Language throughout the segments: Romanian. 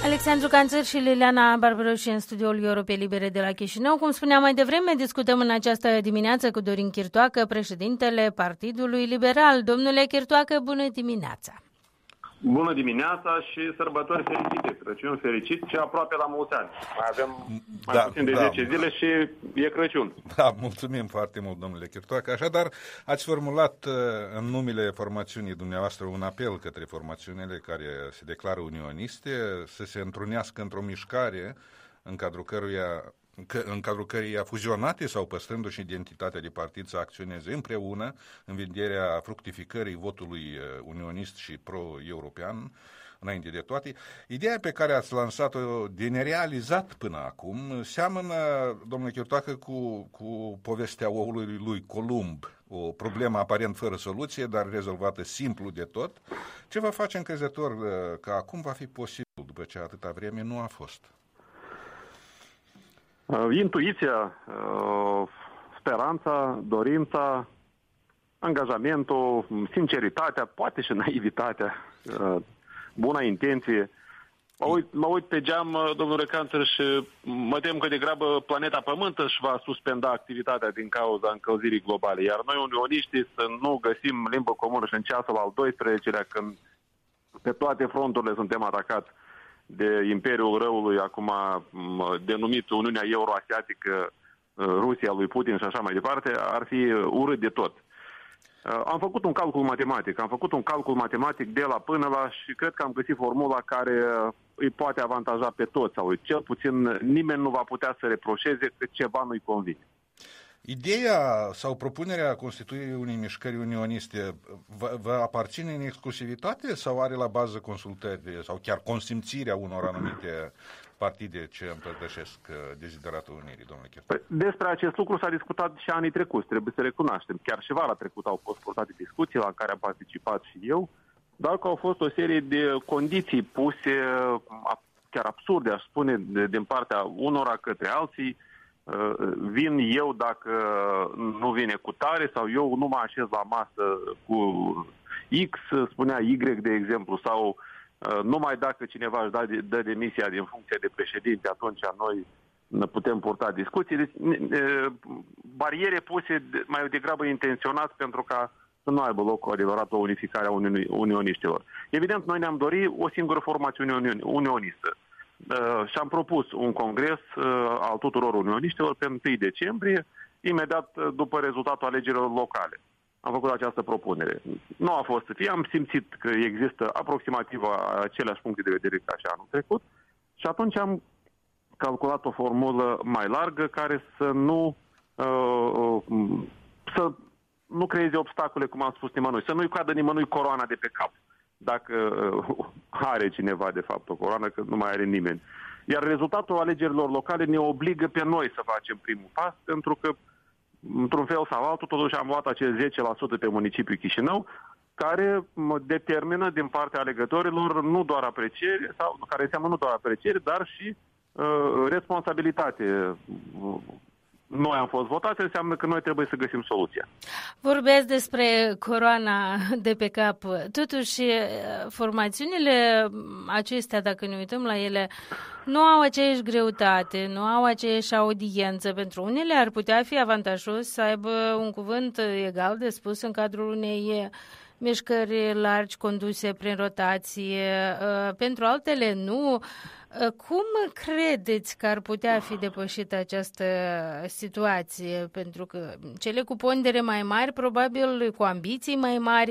Alexandru Canțăr și Liliana Barbaroși în studioul Europei Libere de la Chișinău. Cum spuneam mai devreme, discutăm în această dimineață cu Dorin Chirtoacă, președintele Partidului Liberal. Domnule Chirtoacă, bună dimineața! Bună dimineața și sărbători fericite, Crăciun fericit și aproape la mulți ani. Mai avem mai puțin de 10 zile și e Crăciun. Da, mulțumim foarte mult, domnule Chirtoacă. Așadar, ați formulat în numele formațiunii dumneavoastră un apel către formațiunile care se declară unioniste să se întrunească într-o mișcare în cadrul căreia fuzionate sau păstrându-și identitatea de partid să acționeze împreună în vederea fructificării votului unionist și pro-european, înainte de toate. Ideea pe care ați lansat-o de nerealizat până acum seamănă, domnule Chirtoacă, cu povestea oului lui Columb, o problemă aparent fără soluție, dar rezolvată simplu de tot. Ce vă face încrezător că acum va fi posibil, după ce atâta vreme nu a fost? Intuiția, speranța, dorința, angajamentul, sinceritatea, poate și naivitatea, buna intenție. Mă uit pe geam, domnule Canțăr, și mă tem că degrabă planeta Pământ își va suspenda activitatea din cauza încălzirii globale. Iar noi, unioniștii, să nu găsim limbă comună și în ceasul al 12-lea, când pe toate fronturile suntem atacați de Imperiul Răului, acum denumit Uniunea Euroasiatică, Rusia lui Putin și așa mai departe, ar fi urât de tot. Am făcut un calcul matematic de la până la și cred că am găsit formula care îi poate avantaja pe toți, sau cel puțin nimeni nu va putea să reproșeze că ceva nu-i convine. Ideea sau propunerea constituirii unei mișcări unioniste vă aparține în exclusivitate sau are la bază consultări sau chiar consimțirea unor anumite partide ce împărtășesc dezideratul unirii, domnule Chirtoacă? Despre acest lucru s-a discutat și anii trecuți, trebuie să recunoaștem. Chiar și vara trecută au fost purtate discuții la care am participat și eu, dar că au fost o serie de condiții puse, chiar absurde, aș spune, din partea unora către alții. Vin eu dacă nu vine cu tare, sau eu nu mă așez la masă cu X, spunea Y, de exemplu, sau numai dacă cineva își dă demisia din funcție de președinte, atunci noi putem purta discuții. Deci, bariere puse mai degrabă intenționat pentru ca să nu aibă loc o adevărată unificare a unioniștilor. Evident, noi ne-am dorit o singură formațiune unionistă. Și am propus un congres al tuturor unioniștilor pe 1 decembrie, imediat după rezultatul alegerilor locale. Am făcut această propunere. Nu a fost să fie, am simțit că există aproximativ aceleași puncte de vedere ca și anul trecut și atunci am calculat o formulă mai largă care să nu creeze obstacole, cum am spus nimănui, să nu-i cadă nimănui coroana de pe cap. Dacă are cineva, de fapt, o coroană, că nu mai are nimeni. Iar rezultatul alegerilor locale ne obligă pe noi să facem primul pas, pentru că, într-un fel sau altul, totuși am luat acel 10% pe municipiul Chișinău, care determină din partea alegătorilor nu doar apreciere, sau care înseamnă nu doar apreciere, dar și responsabilitate. Noi am fost votați, înseamnă că noi trebuie să găsim soluția. Vorbesc despre coroana de pe cap. Totuși, formațiunile acestea, dacă ne uităm la ele, nu au aceeași greutate, nu au aceeași audiență. Pentru unele ar putea fi avantajos să aibă un cuvânt egal de spus în cadrul unei mișcări largi conduse prin rotație. Pentru altele nu. Cum credeți că ar putea fi depășită această situație? Pentru că cele cu pondere mai mari, probabil cu ambiții mai mari,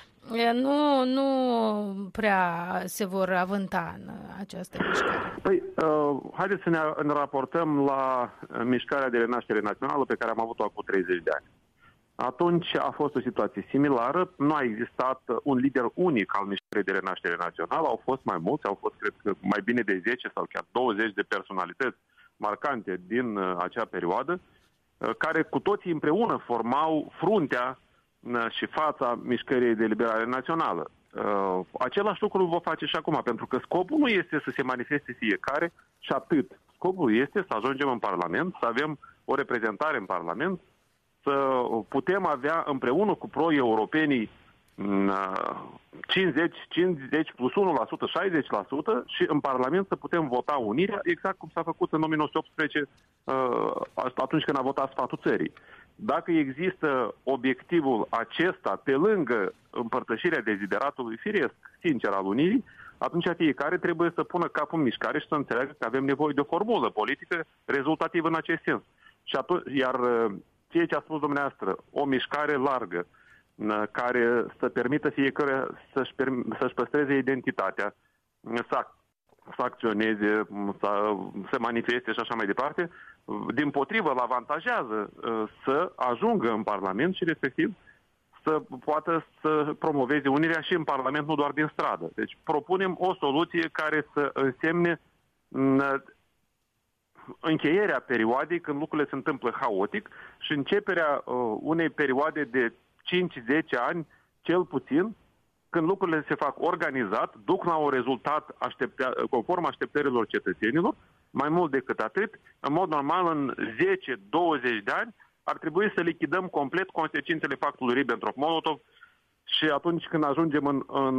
nu prea se vor avânta în această mișcare. Păi, haideți să ne raportăm la mișcarea de renaștere națională pe care am avut-o acum 30 de ani. Atunci a fost o situație similară, nu a existat un lider unic al mișcării de renaștere națională, au fost mai mulți, au fost, cred că, mai bine de 10 sau chiar 20 de personalități marcante din acea perioadă, care cu toții împreună formau fruntea și fața mișcării de eliberare națională. Același lucru îl vom face și acum, pentru că scopul nu este să se manifeste fiecare și atât. Scopul este să ajungem în Parlament, să avem o reprezentare în Parlament, să putem avea împreună cu pro-europenii 50 plus 1%, 60% și în Parlament să putem vota unirea, exact cum s-a făcut în 1918 atunci când a votat sfatul țării. Dacă există obiectivul acesta pe lângă împărtășirea dezideratului firesc, sincer, al unirii, atunci fiecare trebuie să pună capul în mișcare și să înțeleagă că avem nevoie de o formulă politică rezultativă în acest sens. Iar ceea ce a spus dumneavoastră, o mișcare largă, care să permită fiecare să-și păstreze identitatea, să acționeze, să se manifeste și așa mai departe, dimpotrivă îl avantajează să ajungă în Parlament și respectiv să poată să promoveze unirea și în Parlament, nu doar din stradă. Deci propunem o soluție care să însemne încheierea perioadei când lucrurile se întâmplă haotic și începerea unei perioade de 5-10 ani, cel puțin, când lucrurile se fac organizat, duc la un rezultat conform așteptărilor cetățenilor, mai mult decât atât, în mod normal, în 10-20 de ani, ar trebui să lichidăm complet consecințele pactului Ribbentrop-Molotov și atunci când ajungem în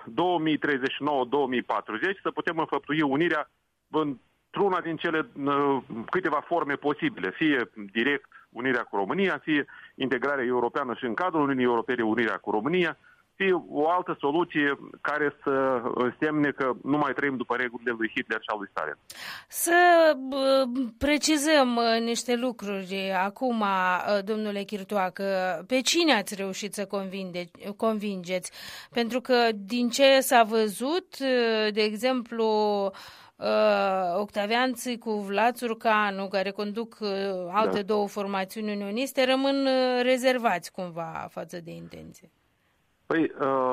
2039-2040 să putem înfăptui unirea într-una din cele câteva forme posibile, fie direct unirea cu România, fie integrarea europeană și în cadrul Uniunii Europene unirea cu România, fie o altă soluție care să însemne că nu mai trăim după regulile lui Hitler și al lui Stalin. Să precizăm niște lucruri acum, domnule Chirtoacă. Pe cine ați reușit să convingeți? Pentru că din ce s-a văzut, de exemplu, Octavian Țicu, Vlad Țurcanu, care conduc alte două formațiuni unioniste, rămân rezervați cumva față de intenție. Păi,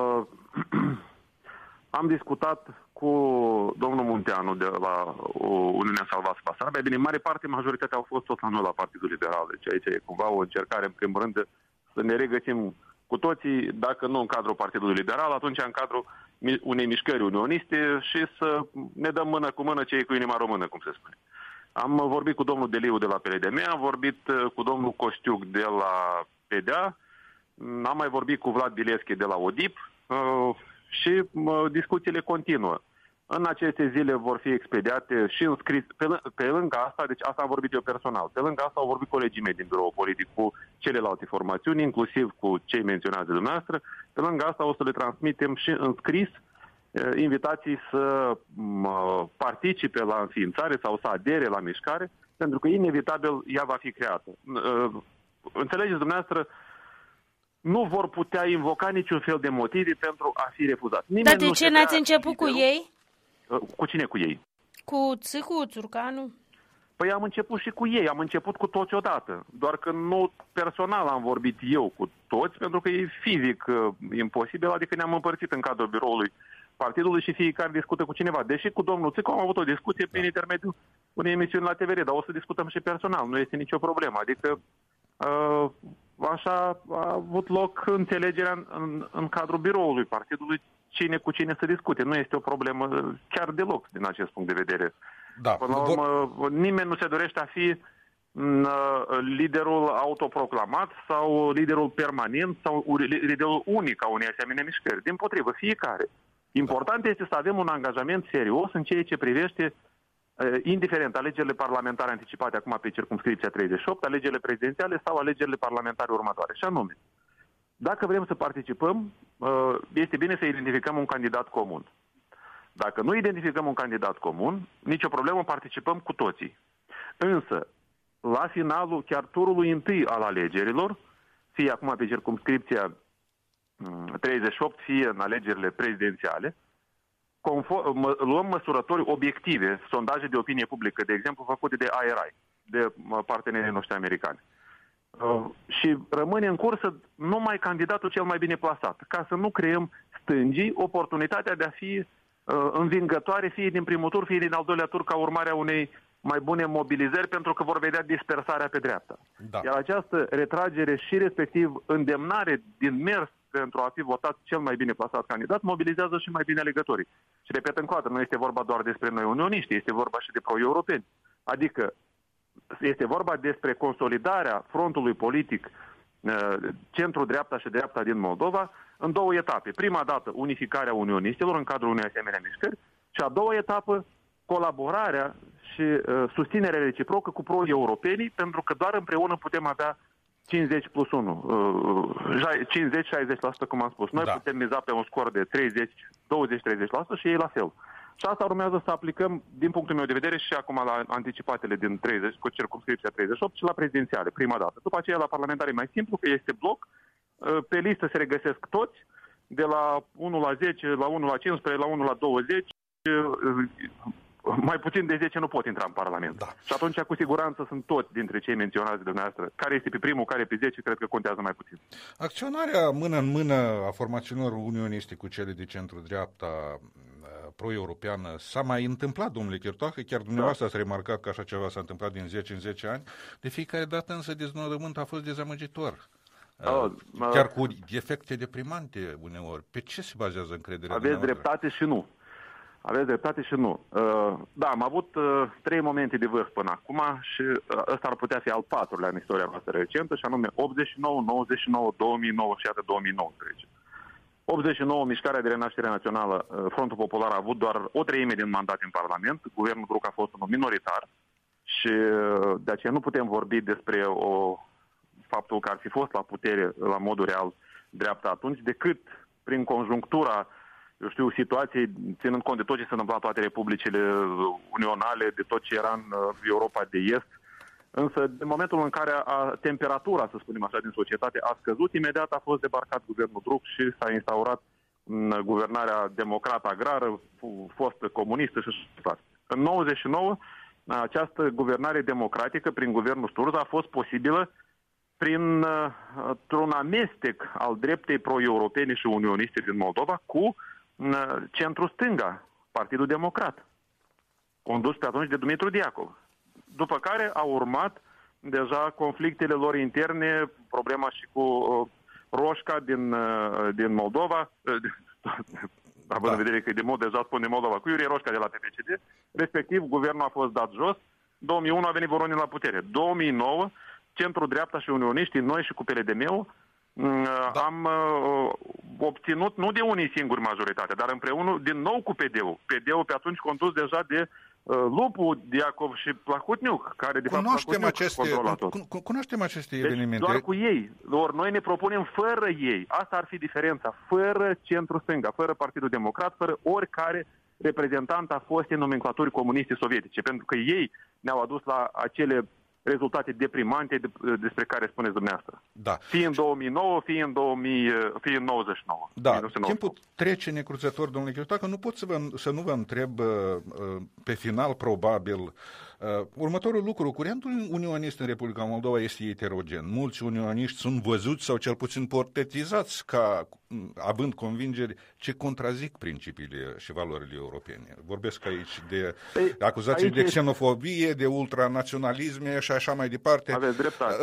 am discutat cu domnul Munteanu de la Uniunea Salvați Basarabia. Bine, în mare parte, majoritatea au fost tot la noi la Partidul Liberal. Deci aici e cumva o încercare, în primul rând, să ne regăsim cu toții, dacă nu în cadrul Partidului Liberal, atunci în cadrul unei mișcări unioniste și să ne dăm mână cu mână cei cu inima română, cum se spune. Am vorbit cu domnul Deliu de la PLDM, am vorbit cu domnul Costiuc de la PDA, am mai vorbit cu Vlad Bileschi de la ODIP și discuțiile continuă. În aceste zile vor fi expediate și înscris, pe lângă asta, deci asta am vorbit eu personal, pe lângă asta au vorbit colegii mei din biroul politic cu celelalte formațiuni, inclusiv cu cei menționați de dumneavoastră, pe lângă asta o să le transmitem și înscris invitații să participe la înființare sau să adere la mișcare, pentru că inevitabil ea va fi creată. Înțelegeți dumneavoastră, nu vor putea invoca niciun fel de motive pentru a fi refuzat. Dar de ce n-ați început cu ei? Cu cine cu ei? Cu Țicu, Țurcanu? Păi am început și cu ei, am început cu toți odată. Doar că nu personal am vorbit eu cu toți, pentru că e fizic imposibil, adică ne-am împărțit în cadrul biroului partidului și fiecare discută cu cineva. Deși cu domnul Țicu am avut o discuție prin intermediul unei emisiuni la TVR, dar o să discutăm și personal, nu este nicio problemă. Adică așa a avut loc înțelegerea în cadrul biroului partidului, cine cu cine să discute. Nu este o problemă chiar deloc din acest punct de vedere. Da. Până la urmă, nimeni nu se dorește a fi liderul autoproclamat sau liderul permanent sau liderul unic a unei asemenea mișcări. Dimpotrivă, fiecare. Important este să avem un angajament serios în ceea ce privește, indiferent alegerile parlamentare anticipate acum pe circumscripția 38, alegerile prezidențiale sau alegerile parlamentare următoare. Și anume, dacă vrem să participăm, este bine să identificăm un candidat comun. Dacă nu identificăm un candidat comun, nicio problemă, participăm cu toții. Însă, la finalul chiar turului întâi al alegerilor, fie acum pe circumscripția 38, fie în alegerile prezidențiale, luăm măsurători obiective, sondaje de opinie publică, de exemplu, făcute de IRI, de partenerii noștri americani. Și rămâne în cursă numai candidatul cel mai bine plasat, ca să nu creăm stângii oportunitatea de a fi învingătoare, fie din primul tur, fie din al doilea tur, ca urmare a unei mai bune mobilizări, pentru că vor vedea dispersarea pe dreapta. Da. Iar această retragere și respectiv îndemnare din mers pentru a fi votat cel mai bine plasat candidat, mobilizează și mai bine alegătorii. Și repet încă o dată, nu este vorba doar despre noi unioniști, este vorba și de pro-europeni. Adică este vorba despre consolidarea frontului politic centru-dreapta și dreapta din Moldova, în două etape. Prima dată, unificarea unioniștilor în cadrul unei asemenea mișcări și a doua etapă, colaborarea și susținerea reciprocă cu pro-europenii, pentru că doar împreună putem avea 50 plus 1, 50-60%, cum am spus. Noi putem miza pe un scor de 20-30% și ei la fel. Și asta urmează să aplicăm, din punctul meu de vedere, și acum la anticipatele din 30, cu circumscripția 38 și la prezidențiale, prima dată. După aceea, la parlamentare mai simplu, că este bloc, pe listă se regăsesc toți, de la 1 la 10, la 1 la 15, la 1 la 20, mai puțin de 10 nu pot intra în Parlament. Da. Și atunci, cu siguranță, sunt toți dintre cei menționați de dumneavoastră. Care este pe primul, care pe 10, cred că contează mai puțin. Acționarea mână în mână a formațiunilor unioniste cu cele de centru-dreapta pro-europeană s-a mai întâmplat, domnule Chirtoacă, chiar dumneavoastră ați remarcat că așa ceva s-a întâmplat din 10 în 10 ani, de fiecare dată însă deznodământul a fost dezamăgitor. Chiar cu efecte deprimante uneori. Pe ce se bazează încrederea dumneavoastră? Aveți dreptate și nu. Da, am avut 3 momente de vârf până acum și ăsta ar putea fi al 4-lea în istoria noastră recentă, și anume 89, 99, 2009 și iată 2019. 89, Mișcarea de Renaștere Națională, Frontul Popular a avut doar o treime din mandat în Parlament, guvernul Druc a fost unul minoritar și de aceea nu putem vorbi despre faptul că ar fi fost la putere la modul real dreapta atunci, decât prin conjunctura, situației, ținând cont de tot ce se întâmpla în toate republicile unionale, de tot ce era în Europa de Est. Însă, în momentul în care temperatura, să spunem așa, din societate a scăzut, imediat a fost debarcat guvernul Druc și s-a instaurat guvernarea democrată agrară, fostă comunistă și așa mai departe. În 99, această guvernare democratică prin guvernul Sturza a fost posibilă printr-un amestec al dreptei pro-europene și unioniste din Moldova cu centru-stânga, Partidul Democrat, condus pe atunci de Dumitru Diacov. După care au urmat deja conflictele lor interne, problema și cu Roșca din Moldova, având în vedere că de mod deja spun de Moldova, cu Iurie Roșca de la PPCD, respectiv guvernul a fost dat jos, 2001 a venit Voronin la putere, 2009 centru-dreapta și unioniștii, noi și cu PLDM-ul, am obținut nu de unii singuri majoritate, dar împreună din nou cu PD-ul. PD-ul pe atunci condus deja de Lupu, Diacov și Plahotniuc, care de fapt cunoaștem aceste evenimente. Doar cu ei. Ori noi ne propunem fără ei. Asta ar fi diferența. Fără centru-stânga, fără Partidul Democrat, fără oricare reprezentant a fostei nomenclaturi comuniste sovietice. Pentru că ei ne-au adus la acele rezultate deprimante despre care spuneți dumneavoastră. Da. Fie în 2009, fie în 99. Da, timpul trece necruțător, domnule Chirtoacă, nu pot să nu vă întreb pe final, probabil, următorul lucru. Curentul unionist în Republica Moldova este heterogen. Mulți unioniști sunt văzuți sau cel puțin portretizați ca având convingeri ce contrazic principiile și valorile europene. Vorbesc aici de acuzații de xenofobie, de ultranaționalisme și așa mai departe. Aveți dreptate.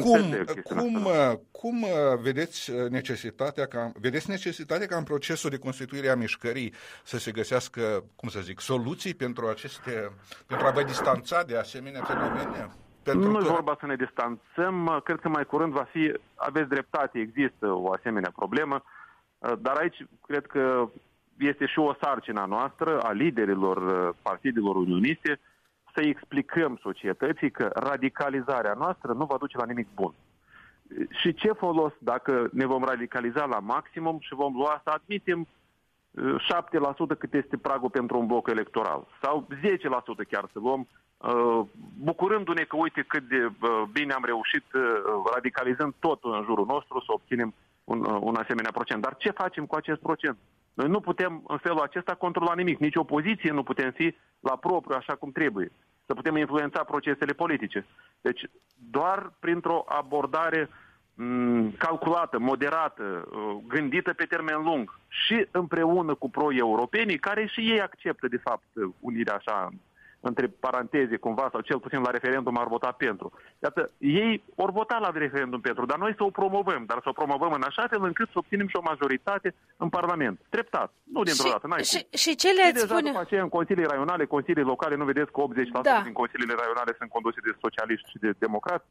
Cum vedeți necesitatea ca în procesul de constituire a mișcării să se găsească, soluții pentru a vă distanța de asemenea fenomene? Nu e vorba să ne distanțăm, cred că mai curând aveți dreptate, există o asemenea problemă, dar aici cred că este și o sarcină a noastră, a liderilor partidelor unioniste, să explicăm societății că radicalizarea noastră nu va duce la nimic bun. Și ce folos dacă ne vom radicaliza la maximum și vom lua, să admitem, 7% cât este pragul pentru un bloc electoral, sau 10% chiar să luăm, bucurându-ne că uite cât de bine am reușit, radicalizând totul în jurul nostru, să obținem un asemenea procent. Dar ce facem cu acest procent? Noi nu putem în felul acesta controla nimic, nici opoziție nu putem fi la propriu așa cum trebuie, să putem influența procesele politice. Deci doar printr-o abordare calculată, moderată, gândită pe termen lung și împreună cu pro-europenii, care și ei acceptă de fapt unirea așa între paranteze cumva, sau cel puțin la referendum ar vota pentru. Iată, ei vor vota la referendum pentru, dar noi să o promovăm, dar să o promovăm în așa fel încât să obținem și o majoritate în Parlament. Treptat, nu dintr-o dată. Și ce le-ați spune? După aceea în consilii raionale, consilii locale, nu vedeți că 80% din consiliile raionale sunt conduse de socialiști și de democrați?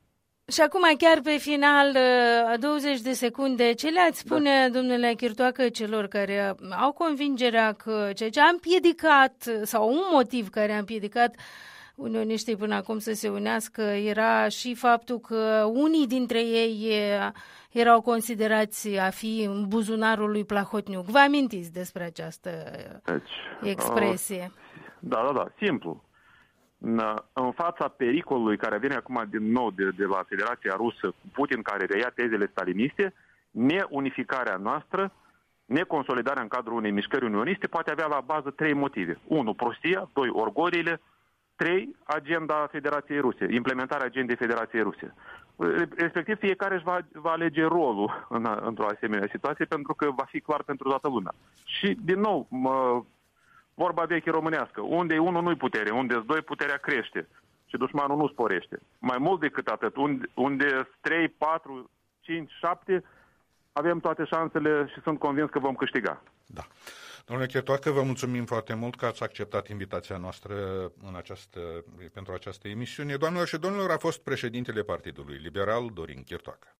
Și acum, chiar pe final, 20 de secunde, ce le-ați spune, domnule Chirtoacă, celor care au convingerea că ceea ce a împiedicat, sau un motiv care a împiedicat unioniștii până acum să se unească, era și faptul că unii dintre ei erau considerați a fi în buzunarul lui Plahotniuc. Vă amintiți despre această expresie? Da, simplu. În fața pericolului care vine acum din nou de la Federația Rusă, cu Putin care reia tezele staliniste, neunificarea noastră, neconsolidarea în cadrul unei mișcări unioniste poate avea la bază 3 motive. 1. Prostia, 2. Orgoliile, 3. Agenda Federației Ruse, implementarea agendei Federației Ruse. Respectiv, fiecare își va alege rolul într-o asemenea situație, pentru că va fi clar pentru toată lumea. Și, din nou, vorba veche românească, unde e unul nu-i putere, unde e 2 puterea crește și dușmanul nu sporește. Mai mult decât atât, unde 3, 4, 5, 7, avem toate șansele și sunt convins că vom câștiga. Da. Domnule Chirtoacă, vă mulțumim foarte mult că ați acceptat invitația noastră pentru această emisiune. Doamnelor și domnilor, a fost președintele Partidului Liberal, Dorin Chirtoacă.